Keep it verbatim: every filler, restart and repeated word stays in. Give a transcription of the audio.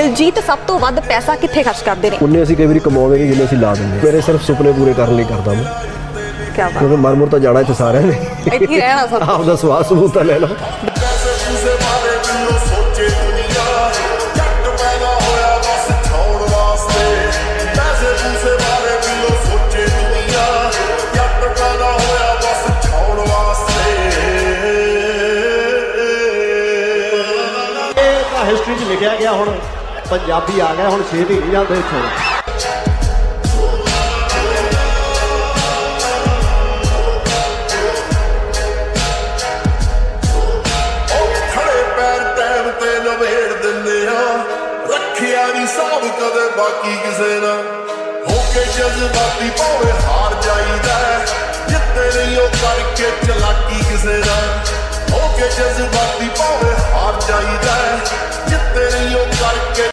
ਦਿਲਜੀਤ ਸਭ ਤੋਂ ਵੱਧ ਪੈਸਾ ਕਿੱਥੇ ਖਰਚ ਕਰਦੇ ਨੇ? ਉਨੇ ਅਸੀਂ ਕਈ ਵਾਰੀ ਕਮਾਉਂਦੇ ਨਹੀਂ ਜਿੰਨੇ ਅਸੀਂ ਲਾ ਦਿੰਦੇ। ਮੇਰੇ ਸਿਰਫ ਸੁਪਨੇ ਪੂਰੇ ਕਰਨ ਲਈ ਕਰਦਾ ਮੈਂ। ਕਿਆ ਬਾਤ, ਕਿਉਂਕਿ ਮਰ ਮੁਰ ਤਾਂ ਜਾਣਾ ਇੱਥੇ ਸਾਰਿਆਂ ਨੇ, ਇੱਥੇ ਹੀ ਰਹਿਣਾ ਸਭ। ਆਪਦਾ ਸਵਾਦ ਸਬੂਤ ਤਾਂ ਲੈ ਲਓ। हिस्ट्री च लिखा गया हुण पंजाबी आ गया, हुण छेती नहीं जाते इत्थों। खड़े पैर टैम ते नवेड़ दिंदे आ, रखिया नहीं साब कदे बाकी किसे ना। होके जज्बाती भावे हार जाईदा, जित्ते नहीं ओ करके चलाकी किसे ना। होके जज्बाती भावे हार जाईदा, जित्ते नहीं ओ करके